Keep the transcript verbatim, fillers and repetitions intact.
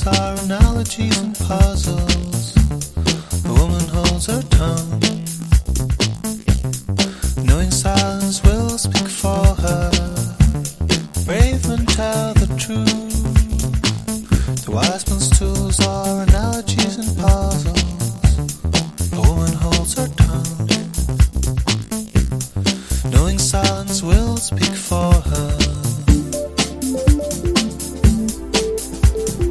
are analogies and puzzles. The woman holds her tongue, knowing silence will speak for her. Brave men tell the truth. The wise man's tools are an